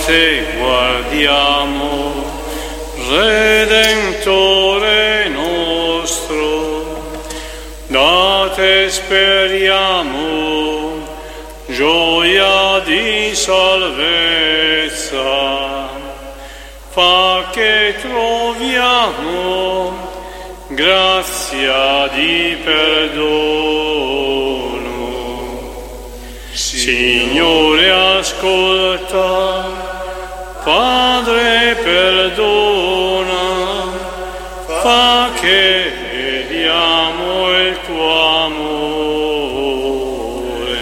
te guardiamo, Redentore nostro, da te speriamo, gioia di salvezza, fa che troviamo grazia di perdono. Signore, ascolta, Padre, perdona, fa che vediamo il tuo amore.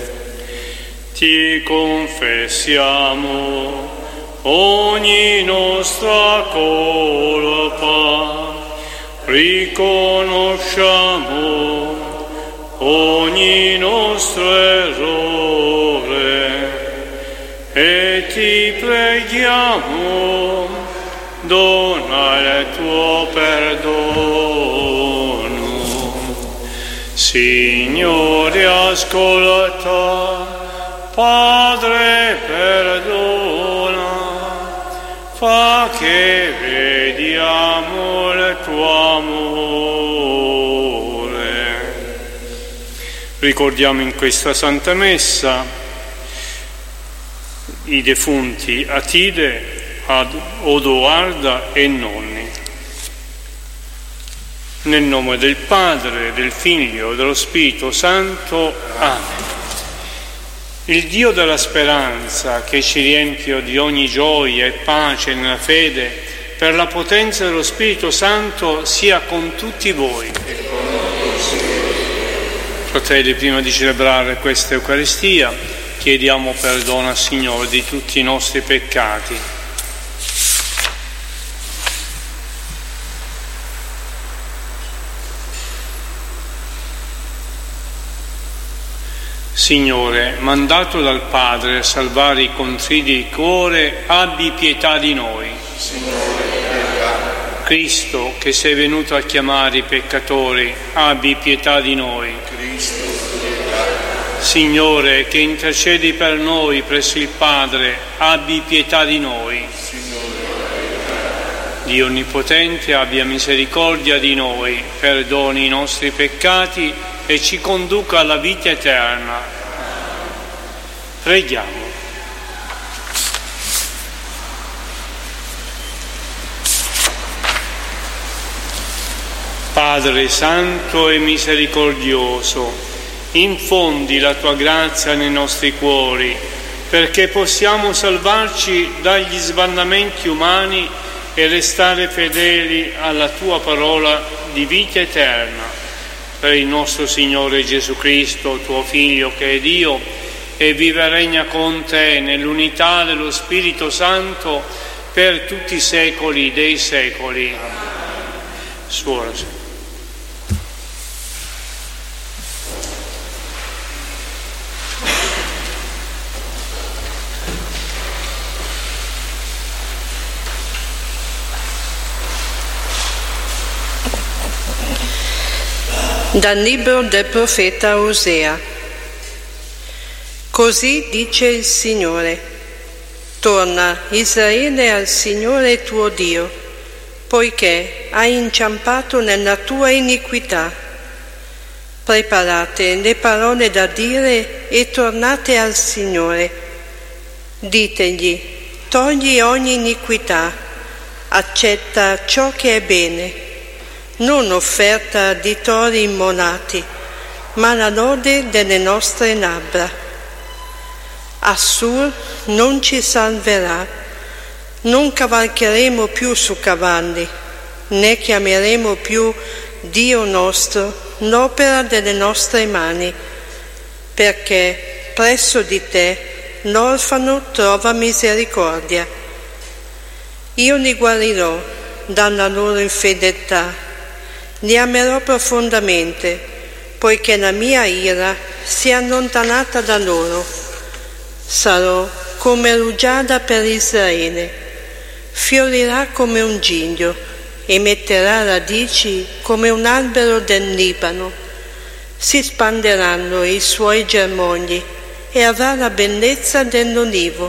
Ti confessiamo ogni nostra colpa, riconosciamo ogni nostro errore e ti preghiamo, dona il tuo perdono. Signore, ascolta, Padre, perdona, fa che vediamo il tuo amore. Ricordiamo in questa Santa Messa i defunti Atide, Odoarda e nonni. Nel nome del Padre, del Figlio e dello Spirito Santo. Amen. Il Dio della speranza, che ci riempie di ogni gioia e pace nella fede, per la potenza dello Spirito Santo, sia con tutti voi. Fratelli, prima di celebrare questa Eucaristia, chiediamo perdono al Signore di tutti i nostri peccati. Signore, mandato dal Padre a salvare i contriti di cuore, abbi pietà di noi. Signore, pietà. Cristo, che sei venuto a chiamare i peccatori, abbi pietà di noi. Cristo, pietà. Signore, che intercedi per noi presso il Padre, abbi pietà di noi. Signore, pietà. Dio Onnipotente, abbia misericordia di noi, perdoni i nostri peccati e ci conduca alla vita eterna. Preghiamo. Padre Santo e misericordioso, infondi la tua grazia nei nostri cuori, perché possiamo salvarci dagli sbandamenti umani e restare fedeli alla tua parola di vita eterna. Per il nostro Signore Gesù Cristo, tuo Figlio, che è Dio, e vive e regna con te nell'unità dello Spirito Santo per tutti i secoli dei secoli. Suora. Dal libro del profeta Osea. Così dice il Signore: torna, Israele, al Signore tuo Dio, poiché hai inciampato nella tua iniquità. Preparate le parole da dire e tornate al Signore. Ditegli: togli ogni iniquità, accetta ciò che è bene, non offerta di tori immolati, ma la lode delle nostre labbra. Assur non ci salverà, non cavalcheremo più su cavalli, né chiameremo più Dio nostro l'opera delle nostre mani, perché presso di te l'orfano trova misericordia. Io li guarirò dalla loro infedeltà, li amerò profondamente, poiché la mia ira si è allontanata da loro. Sarò come rugiada per Israele, fiorirà come un giglio e metterà radici come un albero del Libano. Si spanderanno i suoi germogli e avrà la bellezza dell'olivo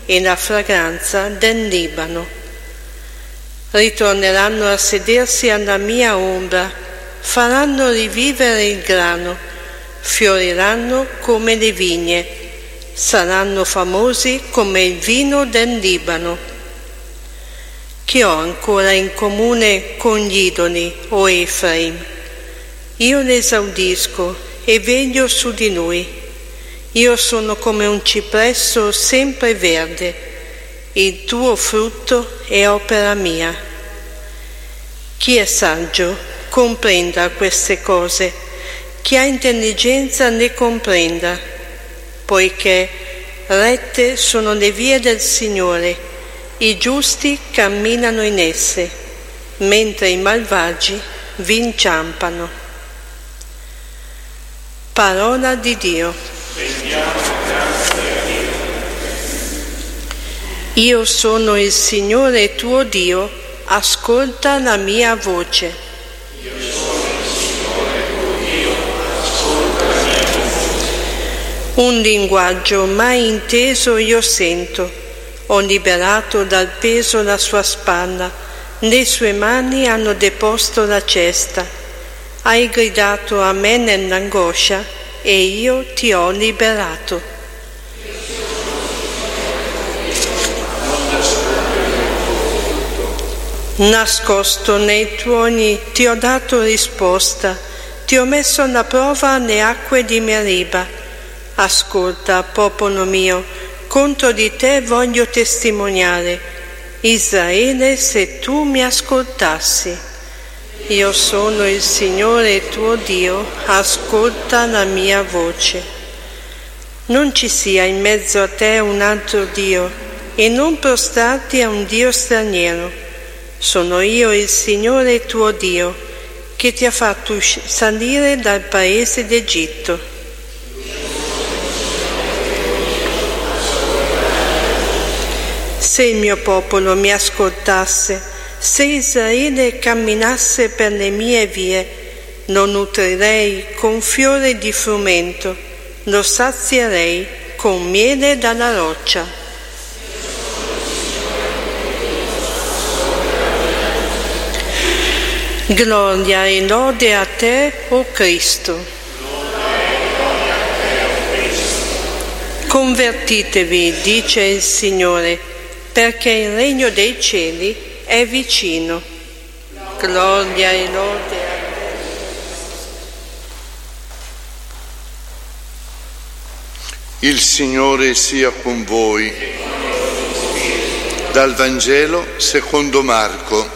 e la fragranza del Libano. Ritorneranno a sedersi alla mia ombra, faranno rivivere il grano, fioriranno come le vigne, saranno famosi come il vino del Libano. Che ho ancora in comune con gli idoli, o Efraim? Io li esaudisco e veglio su di lui. Io sono come un cipresso sempre verde. Il tuo frutto è opera mia. Chi è saggio comprenda queste cose, chi ha intelligenza ne comprenda, poiché rette sono le vie del Signore, i giusti camminano in esse, mentre i malvagi vi inciampano. Parola di Dio. Io sono il Signore tuo Dio, ascolta la mia voce. Un linguaggio mai inteso io sento, ho liberato dal peso la sua spalla, le sue mani hanno deposto la cesta. Hai gridato a me nell'angoscia e io ti ho liberato. Nascosto nei tuoni ti ho dato risposta, ti ho messo alla prova alle acque di Meriba. Ascolta, popolo mio, contro di te voglio testimoniare. Israele, se tu mi ascoltassi. Io sono il Signore tuo Dio, ascolta la mia voce. Non ci sia in mezzo a te un altro Dio e non prostrarti a un Dio straniero. Sono io il Signore tuo Dio, che ti ha fatto salire dal paese d'Egitto. Se il mio popolo mi ascoltasse, se Israele camminasse per le mie vie, lo nutrirei con fiore di frumento, lo sazierei con miele dalla roccia. Gloria e lode a te, o Cristo. Convertitevi, dice il Signore, perché il regno dei cieli è vicino. Gloria e lode a te. Il Signore sia con voi. Dal Vangelo secondo Marco.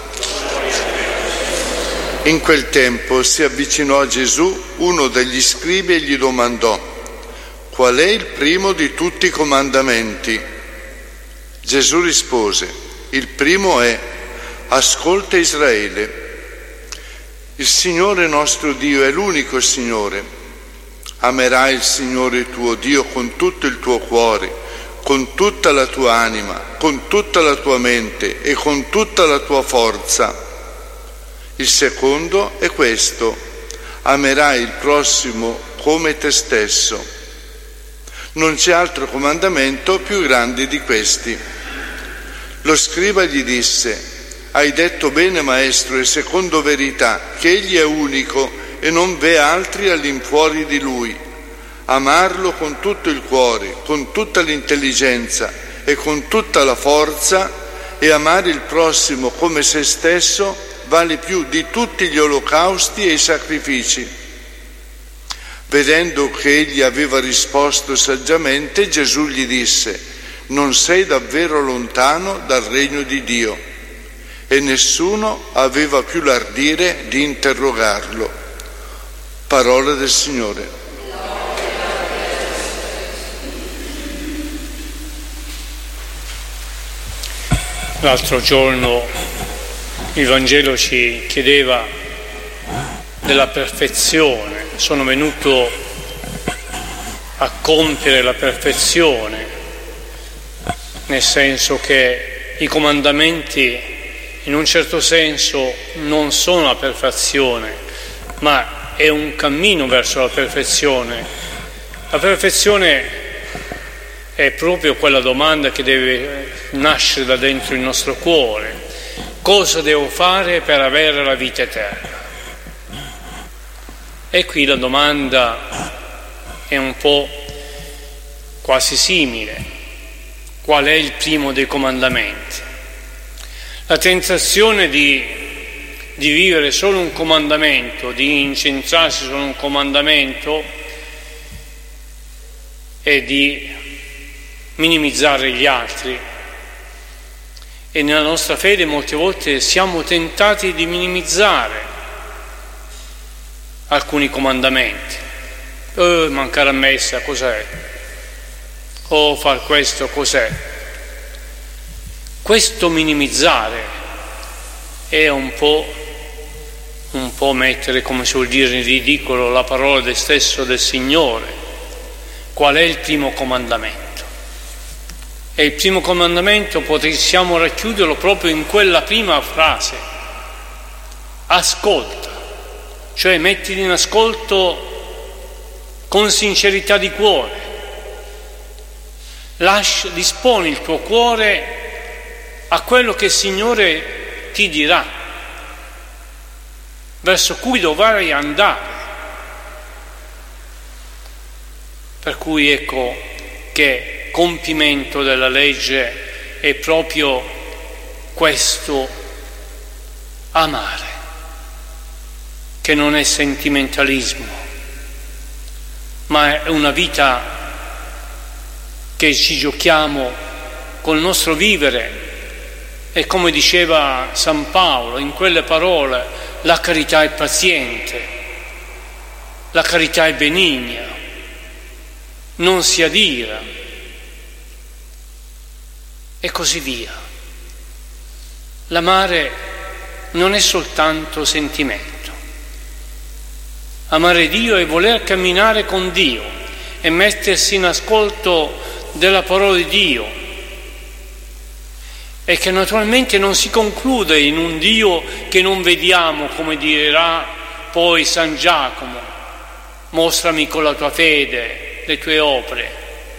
In quel tempo si avvicinò a Gesù uno degli scribi e gli domandò: qual è il primo di tutti i comandamenti? Gesù rispose: il primo è: ascolta Israele. Il Signore nostro Dio è l'unico Signore. Amerai il Signore tuo Dio con tutto il tuo cuore, con tutta la tua anima, con tutta la tua mente e con tutta la tua forza. Il secondo è questo: amerai il prossimo come te stesso. Non c'è altro comandamento più grande di questi. Lo scriba gli disse: hai detto bene, maestro, e secondo verità, che egli è unico e non v'è altri all'infuori di lui. Amarlo con tutto il cuore, con tutta l'intelligenza e con tutta la forza, e amare il prossimo come se stesso vale più di tutti gli olocausti e i sacrifici. Vedendo che egli aveva risposto saggiamente, Gesù gli disse: non sei davvero lontano dal regno di Dio. E nessuno aveva più l'ardire di interrogarlo. Parola del Signore. L'altro giorno il Vangelo ci chiedeva della perfezione. Sono venuto a compiere la perfezione, nel senso che i comandamenti in un certo senso non sono la perfezione, ma è un cammino verso la perfezione. La perfezione è proprio quella domanda che deve nascere da dentro il nostro cuore: cosa devo fare per avere la vita eterna? E qui la domanda è un po' quasi simile: qual è il primo dei comandamenti? La tentazione di vivere solo un comandamento, di incentrarsi su un comandamento e di minimizzare gli altri. E nella nostra fede molte volte siamo tentati di minimizzare alcuni comandamenti. Mancare a messa, cos'è? O far questo, cos'è? Questo minimizzare è un po' mettere, come si vuol dire, in ridicolo la parola stesso del Signore. Qual è il primo comandamento? E il primo comandamento possiamo racchiuderlo proprio in quella prima frase: ascolta, cioè mettiti in ascolto con sincerità di cuore, disponi il tuo cuore a quello che il Signore ti dirà, verso cui dovrai andare. Per cui ecco che compimento della legge è proprio questo amare, che non è sentimentalismo, ma è una vita che ci giochiamo col nostro vivere. E come diceva San Paolo in quelle parole, la carità è paziente, la carità è benigna, non si adira, e così via. L'amare non è soltanto sentimento. Amare Dio è voler camminare con Dio e mettersi in ascolto della parola di Dio, e che naturalmente non si conclude in un Dio che non vediamo, come dirà poi San Giacomo: mostrami con la tua fede le tue opere.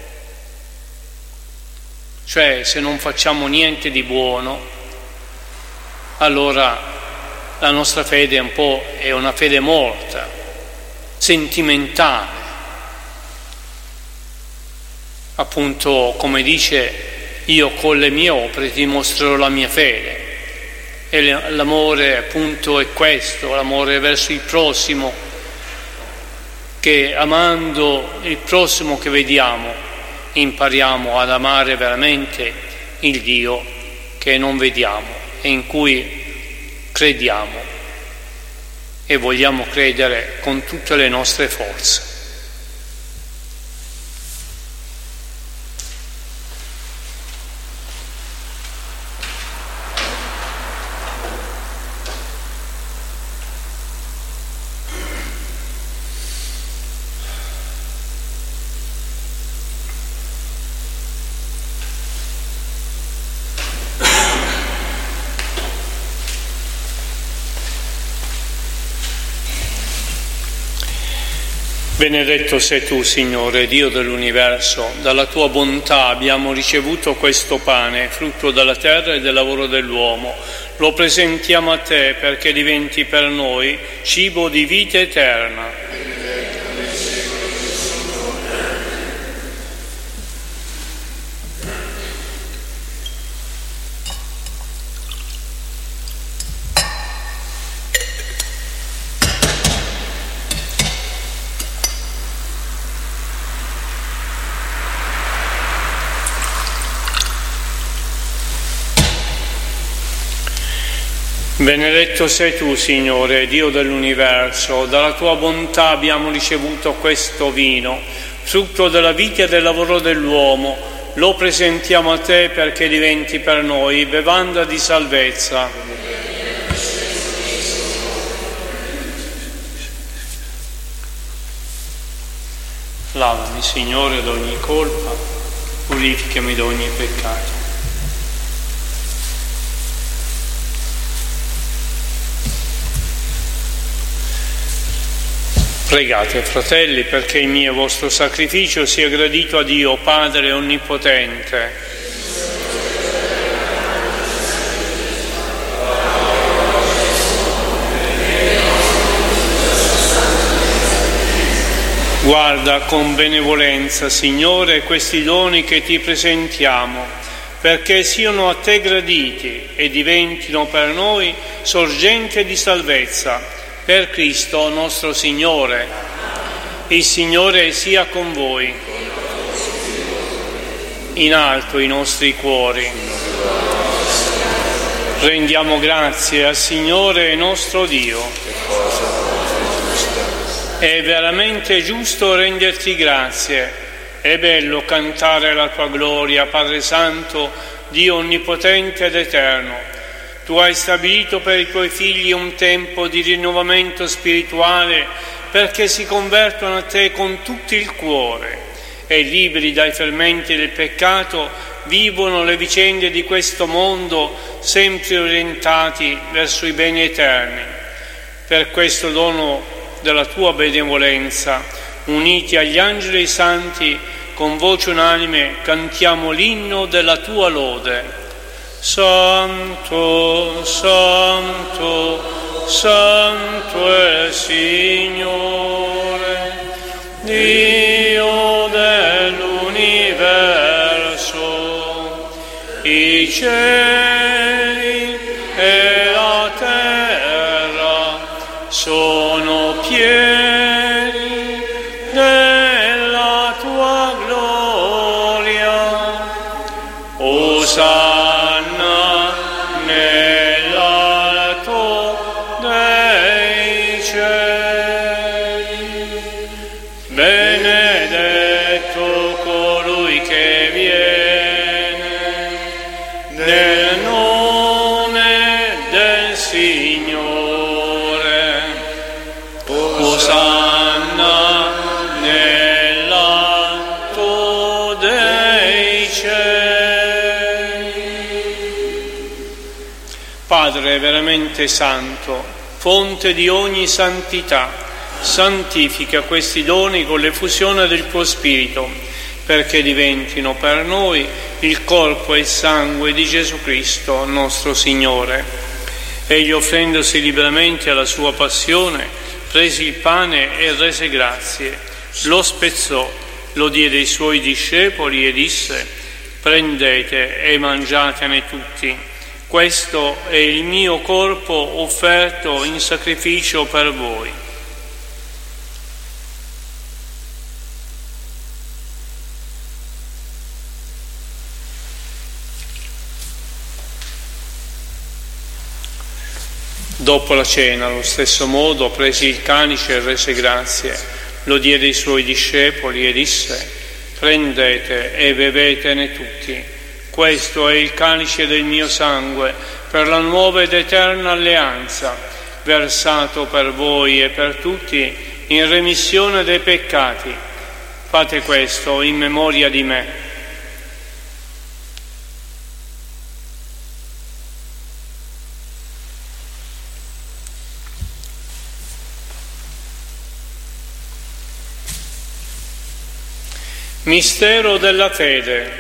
Cioè, se non facciamo niente di buono, allora la nostra fede è una fede morta, sentimentale. Appunto, come dice: io con le mie opere ti mostrerò la mia fede. E l'amore appunto è questo, l'amore verso il prossimo, che amando il prossimo che vediamo impariamo ad amare veramente il Dio che non vediamo e in cui crediamo e vogliamo credere con tutte le nostre forze. Benedetto sei tu, Signore, Dio dell'universo. Dalla tua bontà abbiamo ricevuto questo pane, frutto della terra e del lavoro dell'uomo. Lo presentiamo a te perché diventi per noi cibo di vita eterna. Benedetto sei tu, Signore, Dio dell'universo. Dalla tua bontà abbiamo ricevuto questo vino, frutto della vita e del lavoro dell'uomo. Lo presentiamo a te perché diventi per noi bevanda di salvezza. Lavami, Signore, da ogni colpa, purificami da ogni peccato. Pregate, fratelli, perché il mio e vostro sacrificio sia gradito a Dio, Padre Onnipotente. Guarda con benevolenza, Signore, questi doni che ti presentiamo, perché siano a te graditi e diventino per noi sorgente di salvezza. Per Cristo nostro Signore. Il Signore sia con voi. In alto i nostri cuori. Rendiamo grazie al Signore nostro Dio. È veramente giusto renderti grazie. È bello cantare la tua gloria, Padre Santo, Dio onnipotente ed eterno. Tu hai stabilito per i tuoi figli un tempo di rinnovamento spirituale perché si convertono a te con tutto il cuore e, liberi dai fermenti del peccato, vivono le vicende di questo mondo sempre orientati verso i beni eterni. Per questo dono della tua benevolenza, uniti agli angeli santi, con voce unanime cantiamo l'inno della tua lode. Santo, Santo, Santo è il Signore, Dio dell'universo, i cieli e la terra sono pieni della tua gloria. Osanna nell'alto dei cieli, benedetto colui che viene nel nome del Signore. Osanna nell'alto dei cieli. Padre veramente santo, fonte di ogni santità, santifica questi doni con l'effusione del tuo Spirito, perché diventino per noi il corpo e il sangue di Gesù Cristo, nostro Signore. Egli, offrendosi liberamente alla sua passione, prese il pane e rese grazie, lo spezzò, lo diede ai suoi discepoli e disse: prendete e mangiatene tutti. Questo è il mio corpo offerto in sacrificio per voi. Dopo la cena, allo stesso modo, prese il calice e rese grazie, lo diede ai suoi discepoli e disse: prendete e bevetene tutti. Questo è il calice del mio sangue, per la nuova ed eterna alleanza, versato per voi e per tutti in remissione dei peccati. Fate questo in memoria di me. Mistero della fede.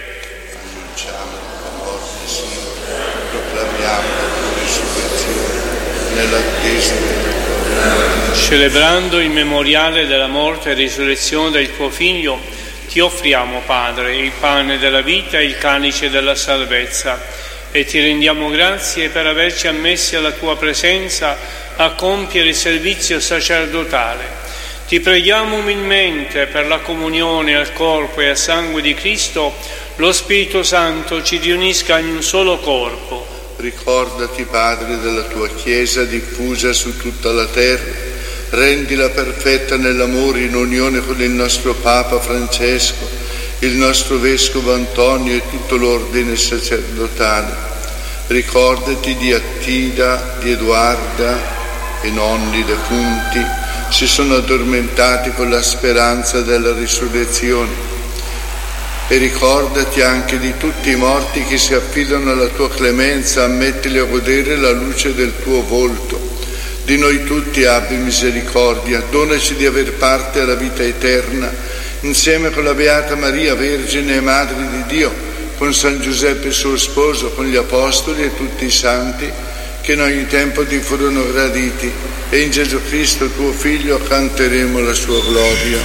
Celebrando il memoriale della morte e risurrezione del tuo Figlio, ti offriamo, Padre, il pane della vita e il calice della salvezza, e ti rendiamo grazie per averci ammessi alla tua presenza a compiere il servizio sacerdotale. Ti preghiamo umilmente per la comunione al corpo e al sangue di Cristo, lo Spirito Santo ci riunisca in un solo corpo. Ricordati, Padre, della tua Chiesa diffusa su tutta la terra, rendila perfetta nell'amore in unione con il nostro Papa Francesco, il nostro Vescovo Antonio e tutto l'ordine sacerdotale. Ricordati di Attila, di Edoarda e nonni defunti, si sono addormentati con la speranza della risurrezione. E ricordati anche di tutti i morti che si affidano alla tua clemenza, ammettili a godere la luce del tuo volto. Di noi tutti abbi misericordia, donaci di aver parte alla vita eterna, insieme con la Beata Maria, Vergine e Madre di Dio, con San Giuseppe suo sposo, con gli Apostoli e tutti i Santi, che in ogni tempo ti furono graditi, e in Gesù Cristo tuo Figlio canteremo la sua gloria.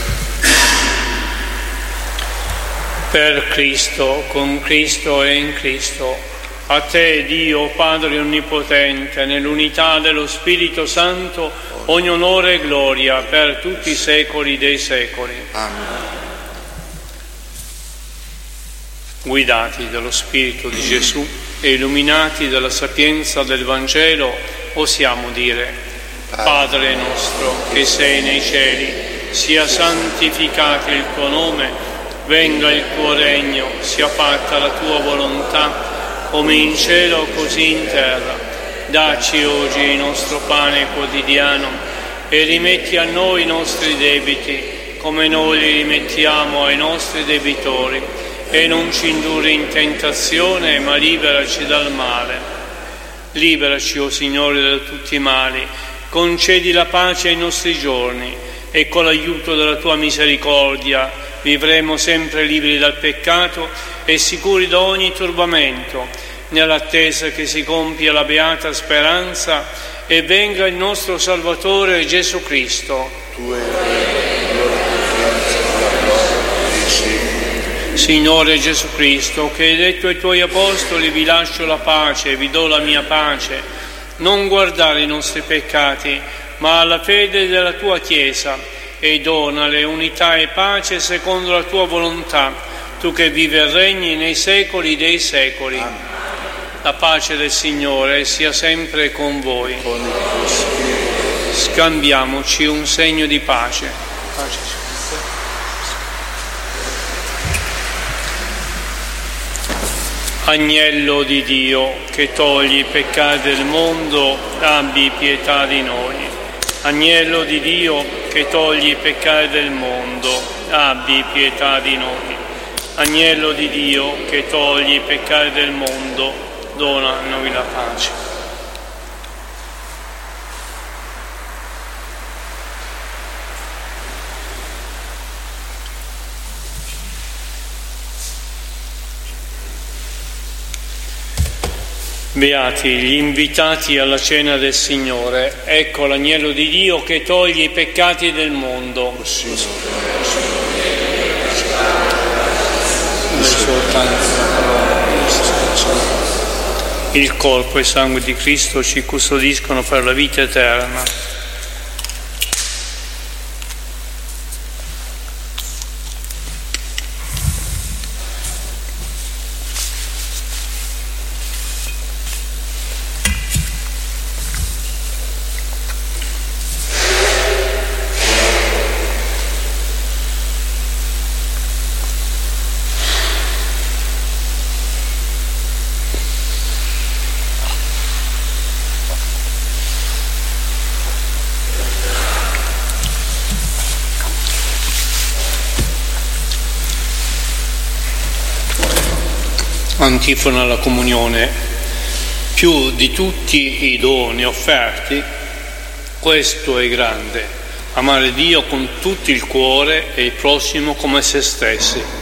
Per Cristo, con Cristo e in Cristo, a te, Dio Padre Onnipotente, nell'unità dello Spirito Santo, ogni onore e gloria per tutti i secoli dei secoli. Amen. Guidati dallo Spirito di Gesù e illuminati dalla sapienza del Vangelo, osiamo dire: Padre nostro che sei nei cieli, sia santificato il tuo nome, venga il tuo regno, sia fatta la tua volontà, come in cielo così in terra. Dacci oggi il nostro pane quotidiano e rimetti a noi i nostri debiti, come noi li rimettiamo ai nostri debitori, e non ci indurre in tentazione, ma liberaci dal male. Liberaci, o Signore, da tutti i mali, concedi la pace ai nostri giorni, e con l'aiuto della tua misericordia vivremo sempre liberi dal peccato e sicuri da ogni turbamento, nell'attesa che si compia la beata speranza e venga il nostro Salvatore Gesù Cristo. Tu hai Signore Gesù Cristo, che hai detto ai tuoi apostoli: vi lascio la pace, vi do la mia pace, non guardare i nostri peccati, ma alla fede della tua Chiesa, e donale unità e pace secondo la tua volontà, tu che vivi e regni nei secoli dei secoli. Amen. La pace del Signore sia sempre con voi. Scambiamoci un segno di pace. Agnello di Dio, che togli i peccati del mondo, abbi pietà di noi. Agnello di Dio, che togli i peccati del mondo, abbi pietà di noi. Agnello di Dio, che togli i peccati del mondo, dona a noi la pace. Beati gli invitati alla cena del Signore. Ecco l'agnello di Dio che toglie i peccati del mondo. Il corpo e il sangue di Cristo ci custodiscono per la vita eterna. Antifona alla comunione: più di tutti i doni offerti, questo è grande, amare Dio con tutto il cuore e il prossimo come se stessi.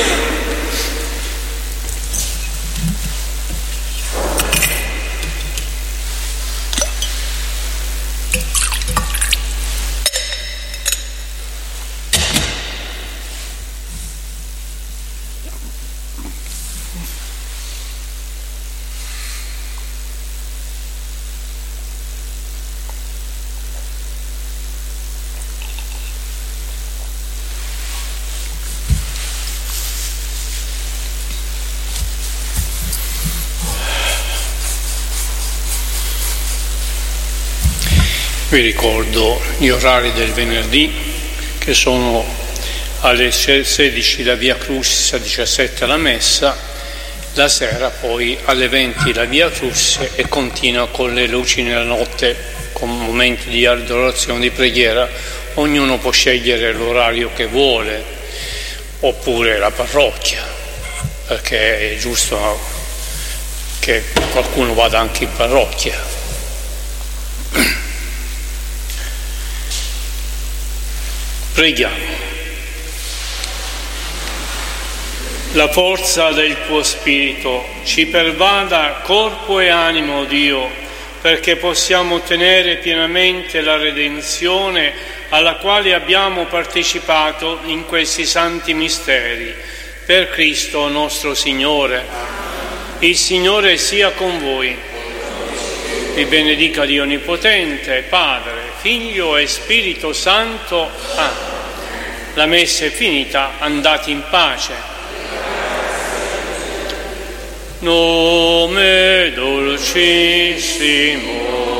Vi ricordo gli orari del venerdì, che sono alle 16 la Via Crucis, alle 17 la Messa, la sera poi alle 20 la Via Crucis e continua con le luci nella notte, con momenti di adorazione, di preghiera. Ognuno può scegliere l'orario che vuole, oppure la parrocchia, perché è giusto che qualcuno vada anche in parrocchia. Preghiamo. La forza del tuo Spirito ci pervada corpo e animo, Dio, perché possiamo ottenere pienamente la redenzione alla quale abbiamo partecipato in questi santi misteri. Per Cristo nostro Signore. Il Signore sia con voi. Vi benedica Dio Onnipotente, Padre, Figlio e Spirito Santo. Amen. La messa è finita, andate in pace. Nome dolcissimo